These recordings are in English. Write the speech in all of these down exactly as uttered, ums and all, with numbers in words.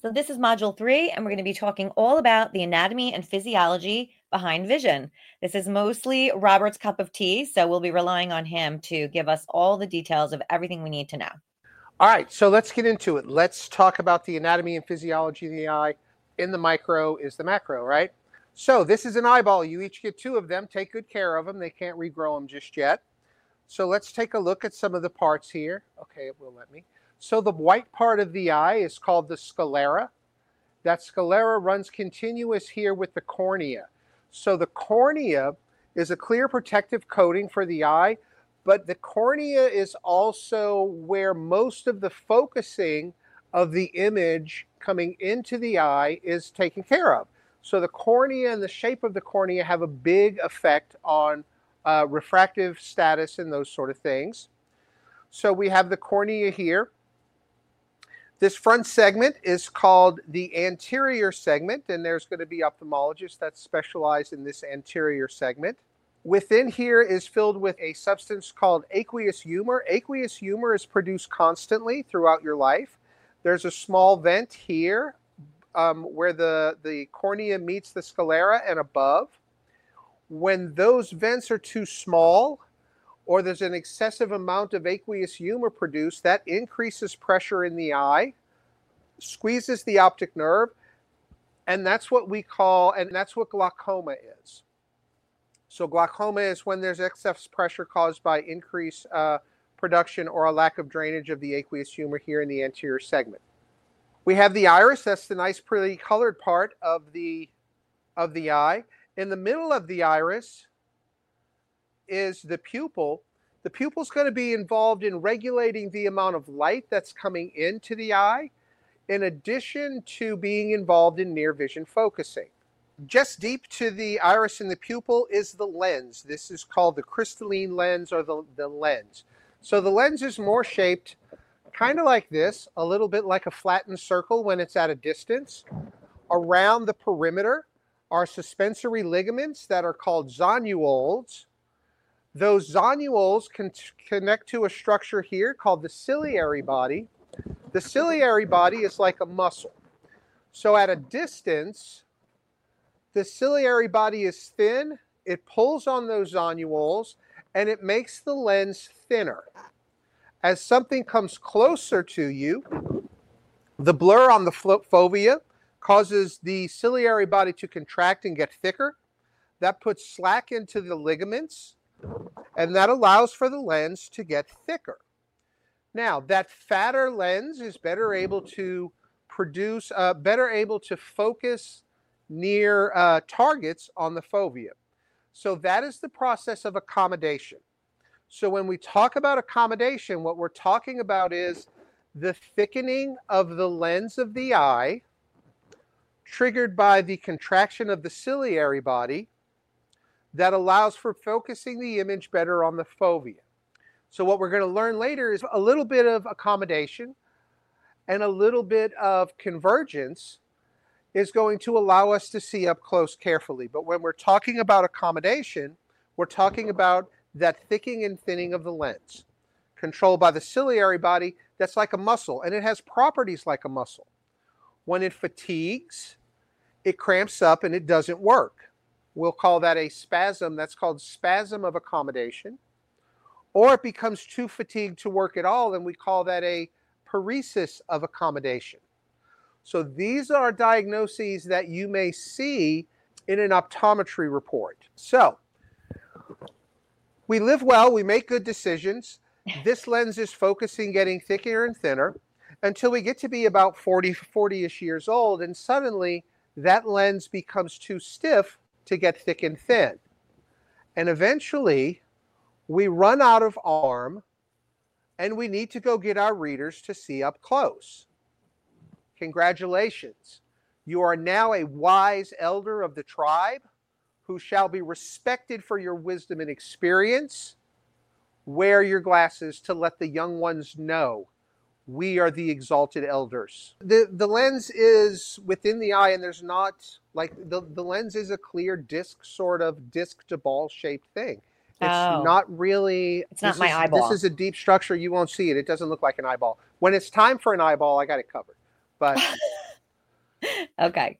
So this is module three, and we're going to be talking all about the anatomy and physiology behind vision. This is mostly Robert's cup of tea, so we'll be relying on him to give us all the details of everything we need to know. All right, so let's get into it. Let's talk about the anatomy and physiology of the eye. In the micro is the macro, right? So this is an eyeball. You each get two of them. Take good care of them. They can't regrow them just yet. So let's take a look at some of the parts here. Okay, it will let me. So the white part of the eye is called the sclera. That sclera runs continuous here with the cornea. So the cornea is a clear protective coating for the eye, but the cornea is also where most of the focusing of the image coming into the eye is taken care of. So the cornea and the shape of the cornea have a big effect on uh, refractive status and those sort of things. So we have the cornea here. This front segment is called the anterior segment, and there's going to be ophthalmologists that specialize in this anterior segment. Within here is filled with a substance called aqueous humor. Aqueous humor is produced constantly throughout your life. There's a small vent here um, where the, the cornea meets the sclera and above. When those vents are too small, or there's an excessive amount of aqueous humor produced, that increases pressure in the eye, squeezes the optic nerve, and that's what we call, and that's what glaucoma is. So glaucoma is when there's excess pressure caused by increased uh, production or a lack of drainage of the aqueous humor here in the anterior segment. We have the iris. That's the nice, pretty colored part of the, of the eye. In the middle of the iris is the pupil. The pupil is going to be involved in regulating the amount of light that's coming into the eye, in addition to being involved in near vision focusing. Just deep to the iris and the pupil is the lens. This is called the crystalline lens, or the, the lens. So the lens is more shaped kind of like this, a little bit like a flattened circle when it's at a distance. Around the perimeter are suspensory ligaments that are called zonules. Those zonules can connect to a structure here called the ciliary body. The ciliary body is like a muscle. So at a distance, the ciliary body is thin, it pulls on those zonules, and it makes the lens thinner. As something comes closer to you, the blur on the fovea causes the ciliary body to contract and get thicker. That puts slack into the ligaments, and that allows for the lens to get thicker. Now, that fatter lens is better able to produce, uh, better able to focus near uh, targets on the fovea. So that is the process of accommodation. So when we talk about accommodation, what we're talking about is the thickening of the lens of the eye, triggered by the contraction of the ciliary body, that allows for focusing the image better on the fovea. So what we're going to learn later is a little bit of accommodation and a little bit of convergence is going to allow us to see up close carefully. But when we're talking about accommodation, we're talking about that thickening and thinning of the lens, controlled by the ciliary body that's like a muscle, and it has properties like a muscle. When it fatigues, it cramps up and it doesn't work. We'll call that a spasm. That's called spasm of accommodation. Or it becomes too fatigued to work at all, and we call that a paresis of accommodation. So these are diagnoses that you may see in an optometry report. So we live well, we make good decisions. This lens is focusing, getting thicker and thinner until we get to be about forty, forty-ish years old, and suddenly that lens becomes too stiff to get thick and thin. And eventually we run out of arm and we need to go get our readers to see up close. Congratulations. You are now a wise elder of the tribe who shall be respected for your wisdom and experience. Wear your glasses to let the young ones know we are the exalted elders. The, the lens is within the eye, and there's not, like, the, the lens is a clear disc, sort of disc to ball shaped thing. It's Oh. not really, It's not this my is, eyeball. This is a deep structure. You won't see it. It doesn't look like an eyeball. When it's time for an eyeball, I got it covered. But Okay.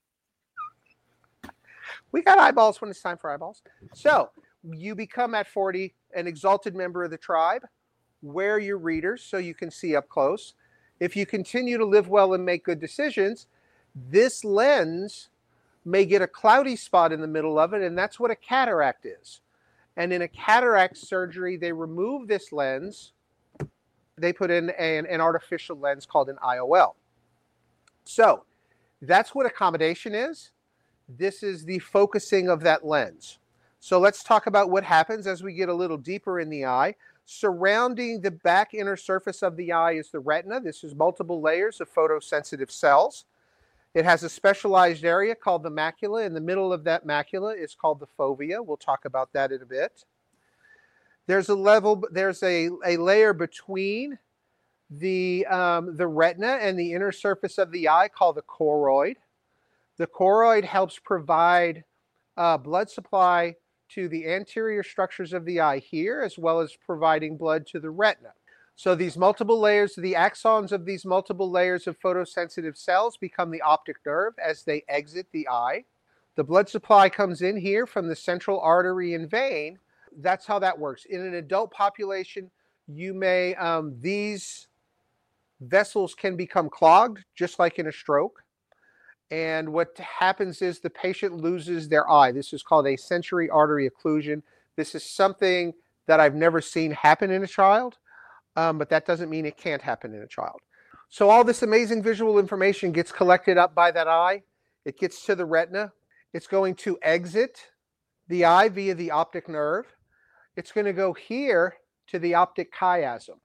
We got eyeballs when it's time for eyeballs. So you become at forty an exalted member of the tribe. Wear your readers so you can see up close. If you continue to live well and make good decisions, this lens may get a cloudy spot in the middle of it, and that's what a cataract is. And in a cataract surgery, they remove this lens. They put in an, an artificial lens called an I O L. So that's what accommodation is. This is the focusing of that lens. So let's talk about what happens as we get a little deeper in the eye. Surrounding the back inner surface of the eye is the retina. This is multiple layers of photosensitive cells. It has a specialized area called the macula. In the middle of that macula is called the fovea. We'll talk about that in a bit. There's a level, there's a, a layer between the, um, the retina and the inner surface of the eye called the choroid. The choroid helps provide uh, blood supply to the anterior structures of the eye here, as well as providing blood to the retina. So these multiple layers, the axons of these multiple layers of photosensitive cells become the optic nerve as they exit the eye. The blood supply comes in here from the central artery and vein. That's how that works. In an adult population, you may, um, these vessels can become clogged, just like in a stroke. And what happens is the patient loses their eye. This is called a sensory artery occlusion. This is something that I've never seen happen in a child, um, but that doesn't mean it can't happen in a child. So all this amazing visual information gets collected up by that eye. It gets to the retina. It's going to exit the eye via the optic nerve. It's going to go here to the optic chiasm.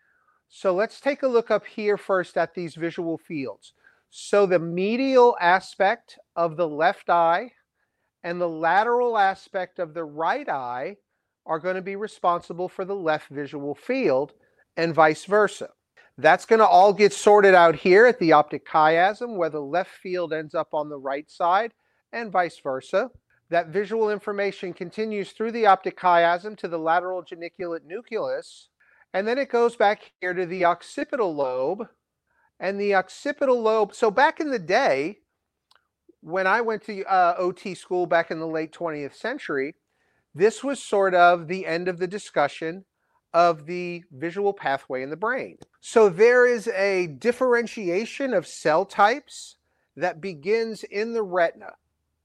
So let's take a look up here first at these visual fields. So the medial aspect of the left eye and the lateral aspect of the right eye are going to be responsible for the left visual field and vice versa. That's going to all get sorted out here at the optic chiasm, where the left field ends up on the right side and vice versa. That visual information continues through the optic chiasm to the lateral geniculate nucleus, and then it goes back here to the occipital lobe. And the occipital lobe, so back in the day, when I went to uh, O T school back in the late twentieth century, this was sort of the end of the discussion of the visual pathway in the brain. So there is a differentiation of cell types that begins in the retina.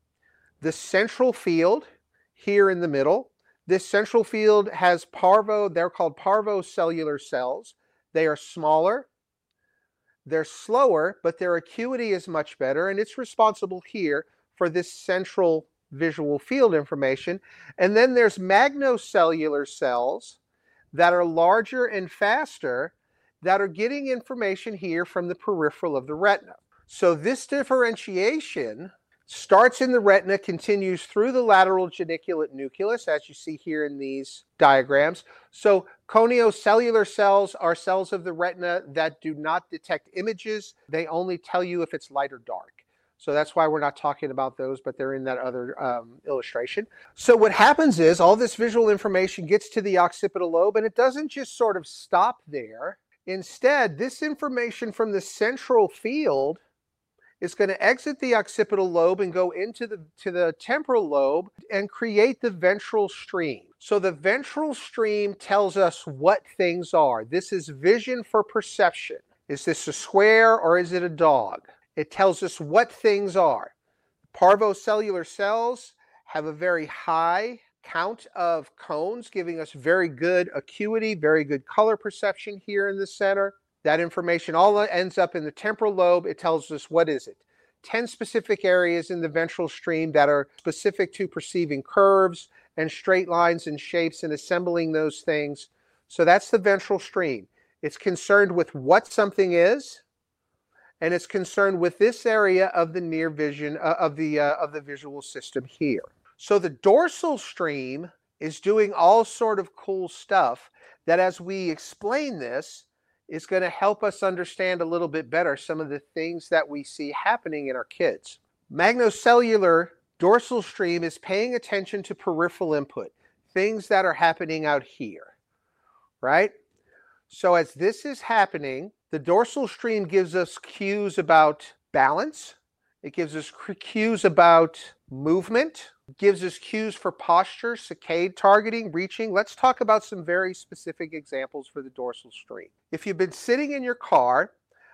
The central field here in the middle, this central field has parvo, they're called parvocellular cells. They are smaller. They're slower, but their acuity is much better, and it's responsible here for this central visual field information. And then there's magnocellular cells that are larger and faster that are getting information here from the peripheral of the retina. So this differentiation starts in the retina, continues through the lateral geniculate nucleus, as you see here in these diagrams. So coniocellular cells are cells of the retina that do not detect images. They only tell you if it's light or dark. So that's why we're not talking about those, but they're in that other um, illustration. So what happens is all this visual information gets to the occipital lobe, and it doesn't just sort of stop there. Instead, this information from the central field is going to exit the occipital lobe and go into the, to the temporal lobe and create the ventral stream. So the ventral stream tells us what things are. This is vision for perception. Is this a square or is it a dog? It tells us what things are. Parvocellular cells have a very high count of cones, giving us very good acuity, very good color perception here in the center. That information all ends up in the temporal lobe. It tells us what is it. ten specific areas in the ventral stream that are specific to perceiving curves and straight lines and shapes and assembling those things. So that's the ventral stream. It's concerned with what something is, and it's concerned with this area of the near vision uh, of the uh, of the visual system here. So the dorsal stream is doing all sort of cool stuff that, as we explain this, is going to help us understand a little bit better some of the things that we see happening in our kids. Magnocellular dorsal stream is paying attention to peripheral input, things that are happening out here, right? So as this is happening, the dorsal stream gives us cues about balance. It gives us cues about movement, gives us cues for posture, saccade targeting, reaching. Let's talk about some very specific examples for the dorsal stream. If you've been sitting in your car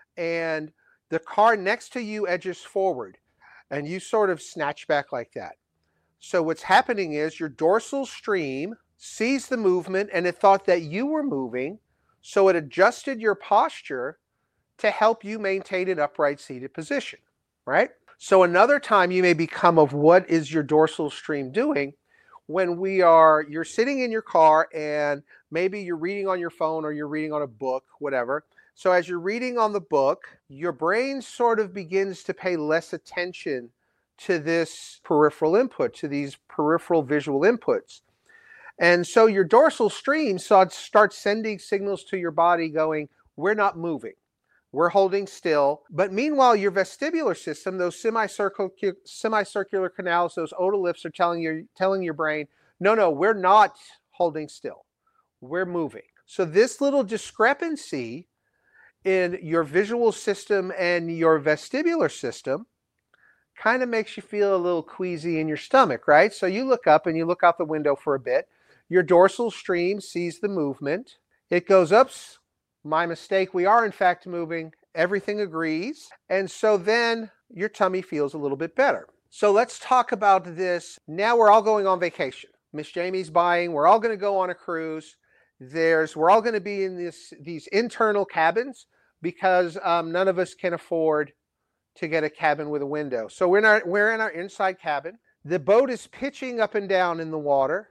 and the car next to you edges forward and you sort of snatch back like that. So what's happening is your dorsal stream sees the movement and it thought that you were moving, so it adjusted your posture to help you maintain an upright seated position, right? So another time you may become of what is your dorsal stream doing when we are, you're sitting in your car and maybe you're reading on your phone or you're reading on a book, whatever. So as you're reading on the book, your brain sort of begins to pay less attention to this peripheral input, to these peripheral visual inputs. And so your dorsal stream starts sending signals to your body going, we're not moving. We're holding still. But meanwhile, your vestibular system, those semicircular, semicircular canals, those otoliths are telling you, telling your brain, no, no, we're not holding still. We're moving. So this little discrepancy in your visual system and your vestibular system kind of makes you feel a little queasy in your stomach, right? So you look up and you look out the window for a bit. Your dorsal stream sees the movement. It goes, oops, my mistake. We are in fact moving. Everything agrees. And so then your tummy feels a little bit better. So let's talk about this. Now we're all going on vacation. Miss Jamie's buying. We're all going to go on a cruise. There's, we're all going to be in this, these internal cabins because um, none of us can afford to get a cabin with a window. So we're in our, we're in our inside cabin. The boat is pitching up and down in the water.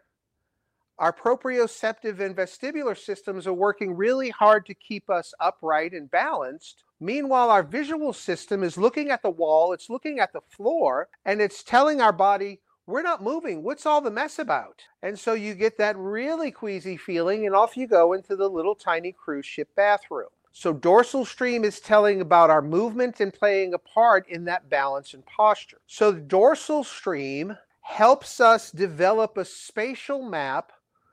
Our proprioceptive and vestibular systems are working really hard to keep us upright and balanced. Meanwhile, our visual system is looking at the wall, it's looking at the floor, and it's telling our body, we're not moving. What's all the mess about? And so you get that really queasy feeling, and off you go into the little tiny cruise ship bathroom. So dorsal stream is telling about our movement and playing a part in that balance and posture. So the dorsal stream helps us develop a spatial map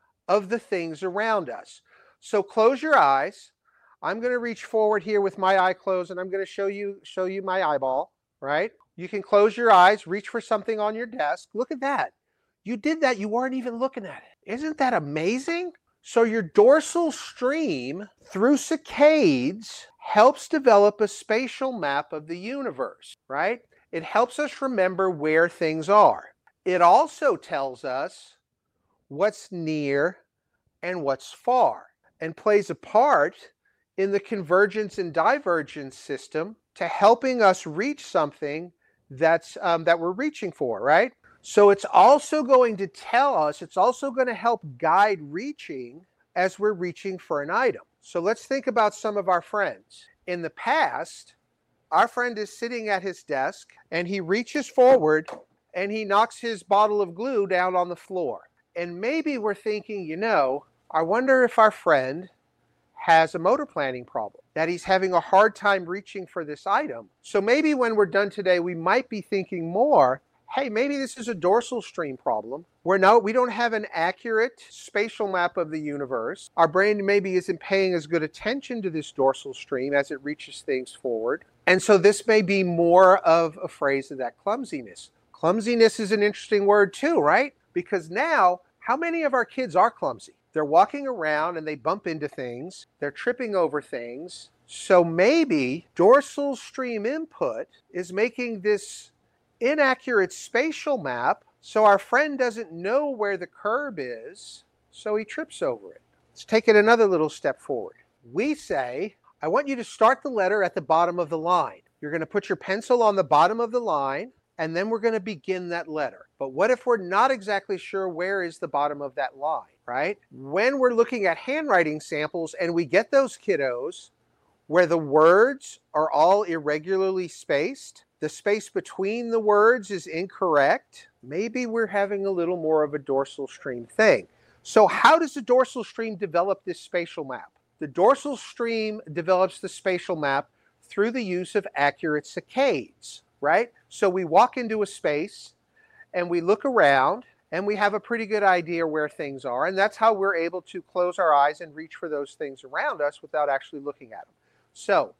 of the things around us. So close your eyes. I'm going to reach forward here with my eye closed and I'm going to show you, show you my eyeball, right? You can close your eyes, reach for something on your desk. Look at that. You did that. You weren't even looking at it. Isn't that amazing? So your dorsal stream through saccades helps develop a spatial map of the universe, right? It helps us remember where things are. It also tells us what's near and what's far, and plays a part in the convergence and divergence system to helping us reach something that's um, that we're reaching for, right? So it's also going to tell us, it's also going to help guide reaching as we're reaching for an item. So let's think about some of our friends. In the past, our friend is sitting at his desk and he reaches forward and he knocks his bottle of glue down on the floor. And maybe we're thinking, you know, I wonder if our friend has a motor planning problem, that he's having a hard time reaching for this item. So maybe when we're done today, we might be thinking more, hey, maybe this is a dorsal stream problem. We're no, we don't have an accurate spatial map of the universe. Our brain maybe isn't paying as good attention to this dorsal stream as it reaches things forward. And so this may be more of a phrase of that clumsiness. Clumsiness is an interesting word too, right? Because now, how many of our kids are clumsy? They're walking around and they bump into things. They're tripping over things. So maybe dorsal stream input is making this inaccurate spatial map so our friend doesn't know where the curb is, so he trips over it. Let's take it another little step forward. We say, I want you to start the letter at the bottom of the line. You're going to put your pencil on the bottom of the line, and then we're going to begin that letter. But what if we're not exactly sure where is the bottom of that line, right? When we're looking at handwriting samples and we get those kiddos where the words are all irregularly spaced, the space between the words is incorrect, maybe we're having a little more of a dorsal stream thing. So how does the dorsal stream develop this spatial map? The dorsal stream develops the spatial map through the use of accurate saccades, right? So we walk into a space and we look around and we have a pretty good idea where things are. And that's how we're able to close our eyes and reach for those things around us without actually looking at them. So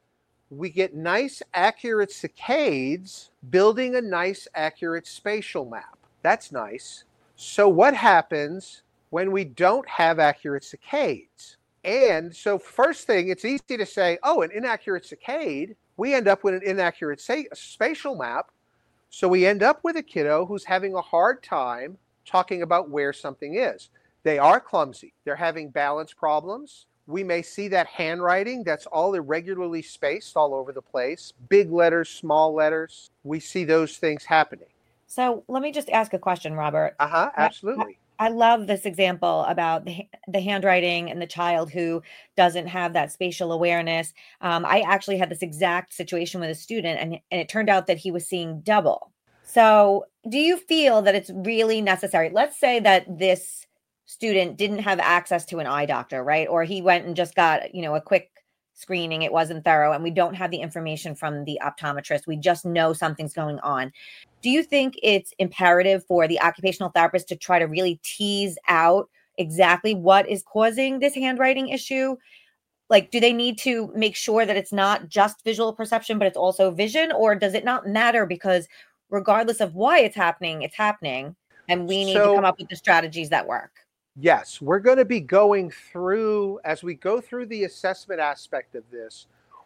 we get nice, accurate saccades building a nice, accurate spatial map. That's nice. So what happens when we don't have accurate saccades? And so first thing, it's easy to say, oh, an inaccurate saccade, we end up with an inaccurate spatial map. So we end up with a kiddo who's having a hard time talking about where something is. They are clumsy. They're having balance problems. We may see that handwriting that's all irregularly spaced all over the place. Big letters, small letters. We see those things happening. So let me just ask a question, Robert. Uh-huh, absolutely. I, I love this example about the, the handwriting and the child who doesn't have that spatial awareness. Um, I actually had this exact situation with a student, and, and it turned out that he was seeing double. So do you feel that it's really necessary? Let's say that this student didn't have access to an eye doctor, right? Or he went and just got, you know, a quick screening. It wasn't thorough, and we don't have the information from the optometrist. We just know something's going on. Do you think it's imperative for the occupational therapist to try to really tease out exactly what is causing this handwriting issue? Like, do they need to make sure that it's not just visual perception, but it's also vision? Or does it not matter because regardless of why it's happening, it's happening, and we need So- to come up with the strategies that work? Yes, we're going to be going through, as we go through the assessment aspect of this,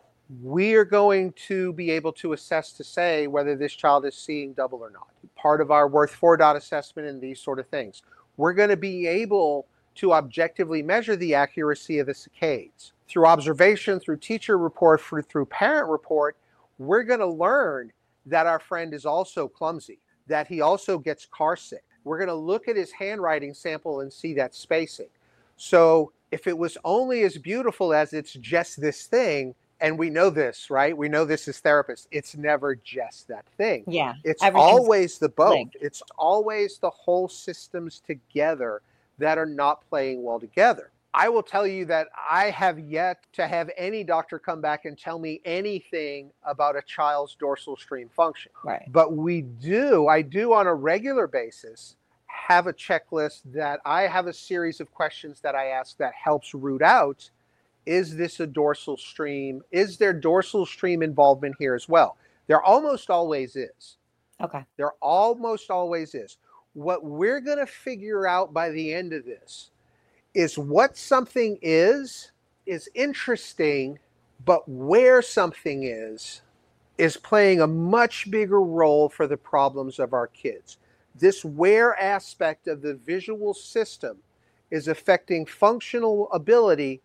we are going to be able to assess to say whether this child is seeing double or not. Part of our Worth four dot assessment and these sort of things. We're going to be able to objectively measure the accuracy of the saccades. Through observation, through teacher report, through, through parent report, we're going to learn that our friend is also clumsy, that he also gets car sick. We're going to look at his handwriting sample and see that spacing. So if it was only as beautiful as it's just this thing, and we know this, right? We know this as therapists, it's never just that thing. Yeah. It's everything's always the both. linked. It's always the whole systems together that are not playing well together. I will tell you that I have yet to have any doctor come back and tell me anything about a child's dorsal stream function. Right. But we do, I do on a regular basis, have a checklist that I have a series of questions that I ask that helps root out, is this a dorsal stream? Is there dorsal stream involvement here as well? There almost always is. Okay. There almost always is. What we're going to figure out by the end of this is what something is, is interesting, but where something is, is playing a much bigger role for the problems of our kids. This where aspect of the visual system is affecting functional ability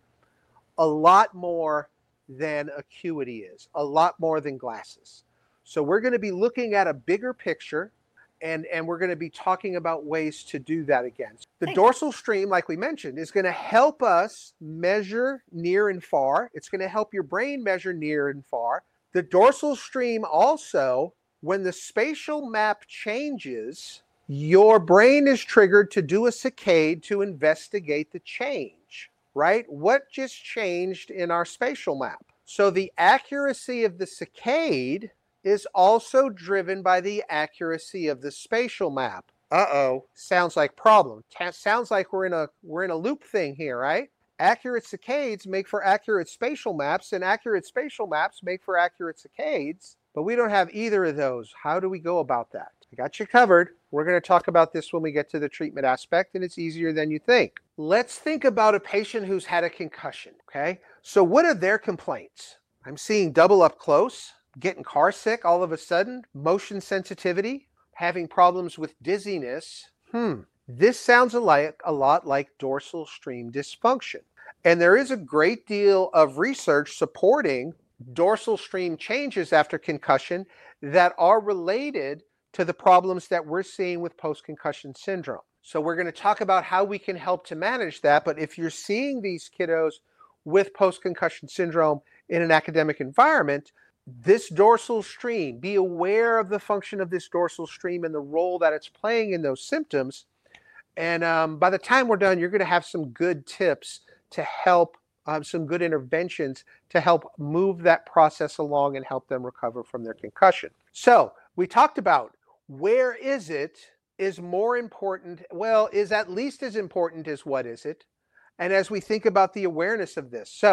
a lot more than acuity is, a lot more than glasses. So we're going to be looking at a bigger picture, and, and we're going to be talking about ways to do that again. The Thanks. dorsal stream, like we mentioned, is going to help us measure near and far. It's going to help your brain measure near and far. The dorsal stream also, when the spatial map changes, your brain is triggered to do a saccade to investigate the change, right? What just changed in our spatial map? So the accuracy of the saccade is also driven by the accuracy of the spatial map. Uh-oh, sounds like problem. Ta- sounds like we're in a we're in a loop thing here, right? Accurate saccades make for accurate spatial maps, and accurate spatial maps make for accurate saccades, but we don't have either of those. How do we go about that? I got you covered. We're going to talk about this when we get to the treatment aspect, and it's easier than you think. Let's think about a patient who's had a concussion, okay? So what are their complaints? I'm seeing double up close, getting car sick all of a sudden, motion sensitivity, having problems with dizziness. Hmm, this sounds a, like, a lot like dorsal stream dysfunction. And there is a great deal of research supporting dorsal stream changes after concussion that are related to the problems that we're seeing with post-concussion syndrome. So we're going to talk about how we can help to manage that. But if you're seeing these kiddos with post-concussion syndrome in an academic environment, this dorsal stream, be aware of the function of this dorsal stream and the role that it's playing in those symptoms. And um, by the time we're done, you're going to have some good tips to help, um, some good interventions to help move that process along and help them recover from their concussion. So we talked about where is it is more important, well, is at least as important as what is it. And as we think about the awareness of this. So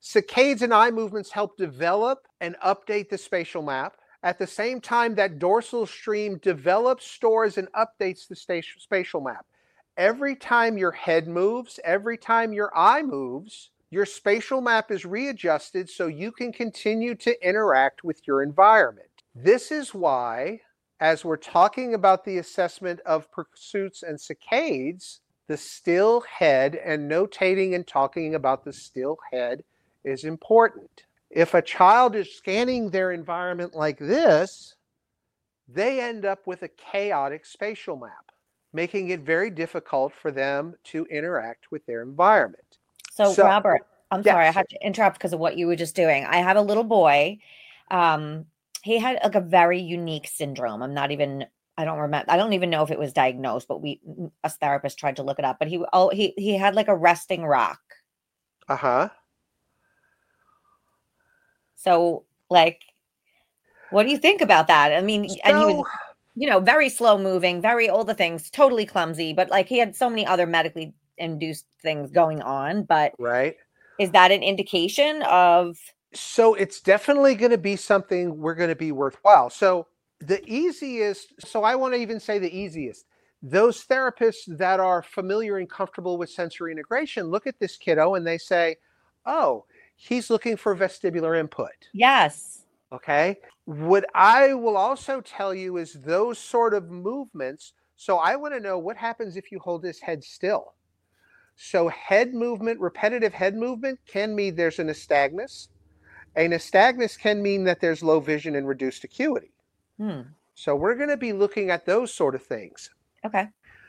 Saccades and eye movements help develop and update the spatial map. At the same time, that dorsal stream develops, stores, and updates the spatial map. Every time your head moves, every time your eye moves, your spatial map is readjusted so you can continue to interact with your environment. This is why, as we're talking about the assessment of pursuits and saccades, the still head and notating and talking about the still head is important. If a child is scanning their environment like this, they end up with a chaotic spatial map, making it very difficult for them to interact with their environment. So, so Robert, I'm yes. sorry, I had to interrupt because of what you were just doing. I have a little boy. Um, he had like a very unique syndrome. I'm not even, I don't remember, I don't even know if it was diagnosed, but we, us therapists tried to look it up, but he, oh, he, he had like a resting rock. Uh-huh. So, like, what do you think about that? I mean, so, and he was, you know, very slow moving, very all the things, totally clumsy, but like he had so many other medically induced things going on. But right. Is that an indication of? So it's definitely going to be something we're going to be worthwhile. So the easiest, so I want to even say the easiest, those therapists that are familiar and comfortable with sensory integration look at this kiddo and they say, oh, he's looking for vestibular input. Yes. Okay. What I will also tell you is those sort of movements. So I want to know what happens if you hold his head still. So head movement, repetitive head movement can mean there's a nystagmus. A nystagmus can mean that there's low vision and reduced acuity. Hmm. So we're going to be looking at those sort of things. Okay.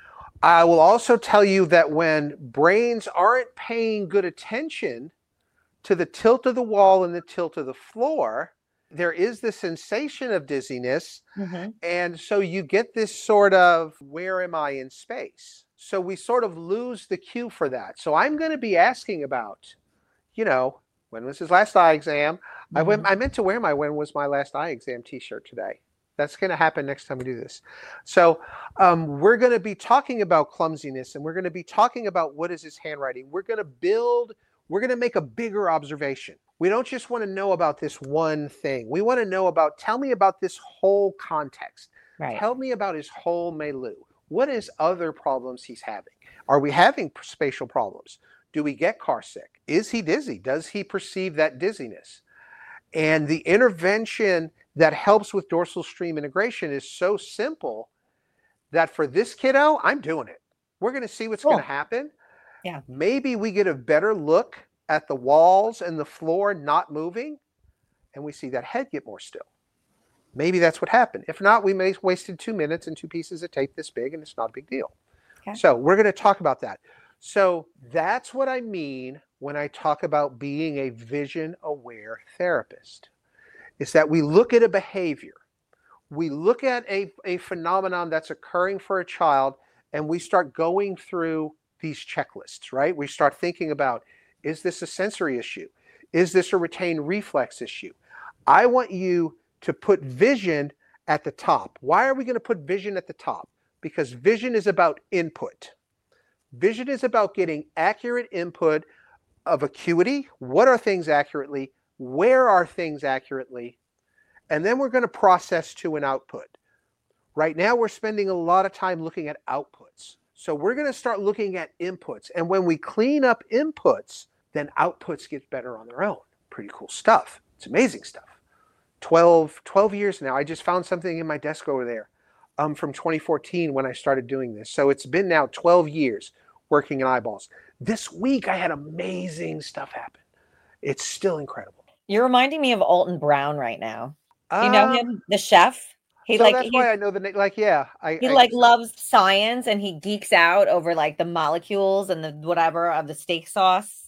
I will also tell you that when brains aren't paying good attention to the tilt of the wall and the tilt of the floor, there is the sensation of dizziness. Mm-hmm. And so you get this sort of, where am I in space? So we sort of lose the cue for that. So I'm going to be asking about, you know, when was his last eye exam? Mm-hmm. I went, I meant to wear my when was my last eye exam t-shirt today. That's going to happen next time we do this. So um, we're going to be talking about clumsiness, and we're going to be talking about what is his handwriting. We're going to build, we're going to make a bigger observation. We don't just want to know about this one thing. We want to know about, tell me about this whole context. Right. Tell me about his whole milieu. What is other problems he's having? Are we having spatial problems? Do we get car sick? Is he dizzy? Does he perceive that dizziness? And the intervention that helps with dorsal stream integration is so simple that for this kiddo, I'm doing it. We're going to see what's cool. going to happen. Yeah. Maybe we get a better look at the walls and the floor not moving, and we see that head get more still. Maybe that's what happened. If not, we may have wasted two minutes and two pieces of tape this big, and it's not a big deal. Okay. So we're going to talk about that. So that's what I mean when I talk about being a vision-aware therapist, is that we look at a behavior. We look at a, a phenomenon that's occurring for a child, and we start going through these checklists, right? We start thinking about, is this a sensory issue? Is this a retained reflex issue? I want you to put vision at the top. Why are we going to put vision at the top? Because vision is about input. Vision is about getting accurate input of acuity. What are things accurately? Where are things accurately? And then we're going to process to an output. Right now, we're spending a lot of time looking at outputs. So we're going to start looking at inputs. And when we clean up inputs, then outputs get better on their own. Pretty cool stuff. It's amazing stuff. twelve, twelve years now. I just found something in my desk over there um, from twenty fourteen when I started doing this. So it's been now twelve years working in eyeballs. This week, I had amazing stuff happen. It's still incredible. You're reminding me of Alton Brown right now. Do you know um, him? The chef? He so like that's why I know the name. Like, yeah. I, he I, like loves science, and he geeks out over like the molecules and the whatever of the steak sauce.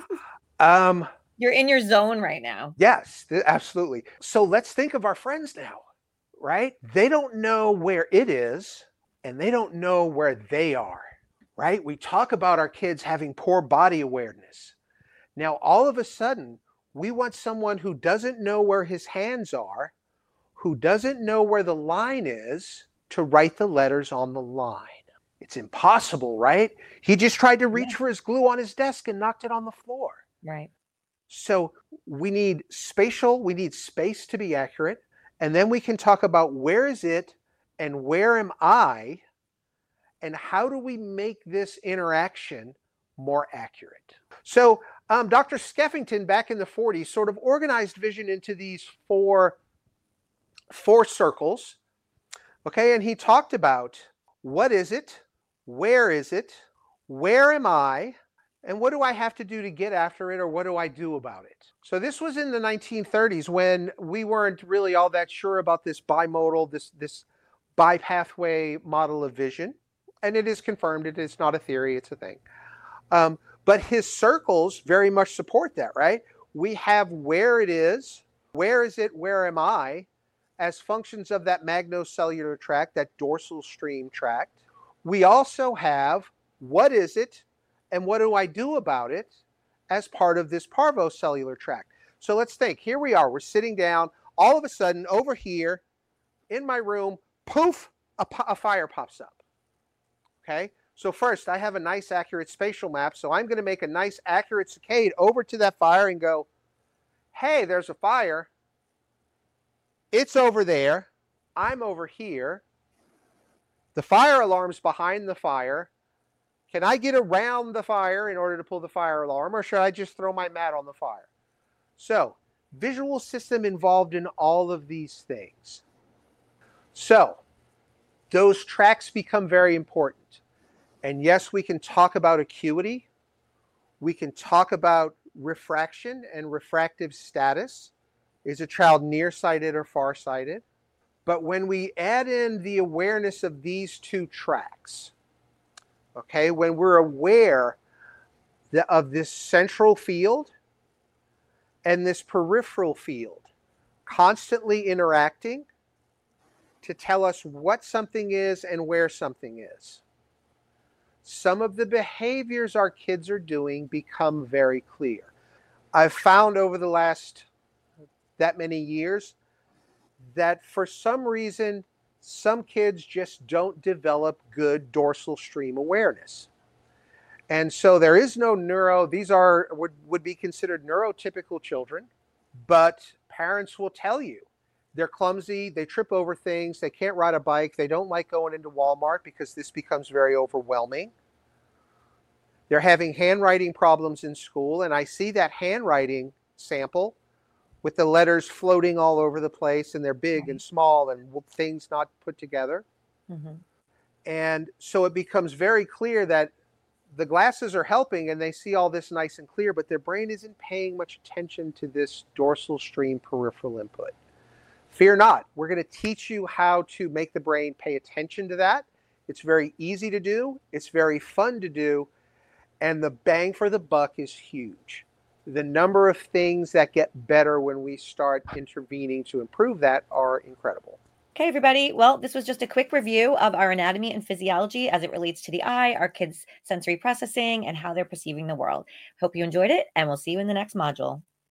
um, You're in your zone right now. Yes, th- absolutely. So let's think of our friends now, right? They don't know where it is, and they don't know where they are, right? We talk about our kids having poor body awareness. Now, all of a sudden, we want someone who doesn't know where his hands are, who doesn't know where the line is, to write the letters on the line. It's impossible, right? He just tried to reach Yeah. for his glue on his desk and knocked it on the floor. Right. So we need spatial, we need space to be accurate. And then we can talk about where is it and where am I, and how do we make this interaction more accurate? So um, Doctor Skeffington back in the forties sort of organized vision into these four, four circles. Okay, and he talked about what is it, where is it, where am I, and what do I have to do to get after it, or what do I do about it? So this was in the nineteen thirties when we weren't really all that sure about this bimodal, this, this bi-pathway model of vision. And it is confirmed, it is not a theory, it's a thing. Um, but his circles very much support that, right? We have where it is, where is it, where am I, as functions of that magnocellular tract, that dorsal stream tract. We also have what is it and what do I do about it as part of this parvocellular tract. So let's think, here we are, we're sitting down, all of a sudden over here in my room, poof, a, a fire pops up. Okay, so first I have a nice accurate spatial map, so I'm going to make a nice accurate saccade over to that fire and go, hey, there's a fire. It's over there. I'm over here. The fire alarm's behind the fire. Can I get around the fire in order to pull the fire alarm, or should I just throw my mat on the fire? So, visual system involved in all of these things. So, those tracks become very important. And yes, we can talk about acuity. We can talk about refraction and refractive status. Is a child nearsighted or farsighted? But when we add in the awareness of these two tracks, okay, when we're aware of this central field and this peripheral field constantly interacting to tell us what something is and where something is, some of the behaviors our kids are doing become very clear. I've found over the last that many years that for some reason, some kids just don't develop good dorsal stream awareness. And so there is no neuro, these are would, would be considered neurotypical children, but parents will tell you they're clumsy, they trip over things, they can't ride a bike, they don't like going into Walmart because this becomes very overwhelming. They're having handwriting problems in school, and I see that handwriting sample with the letters floating all over the place, and they're big and small and things not put together. Mm-hmm. And so it becomes very clear that the glasses are helping and they see all this nice and clear, but their brain isn't paying much attention to this dorsal stream peripheral input. Fear not. We're going to teach you how to make the brain pay attention to that. It's very easy to do. It's very fun to do. And the bang for the buck is huge. The number of things that get better when we start intervening to improve that are incredible. Okay, everybody. Well, this was just a quick review of our anatomy and physiology as it relates to the eye, our kids' sensory processing, and how they're perceiving the world. Hope you enjoyed it, and we'll see you in the next module.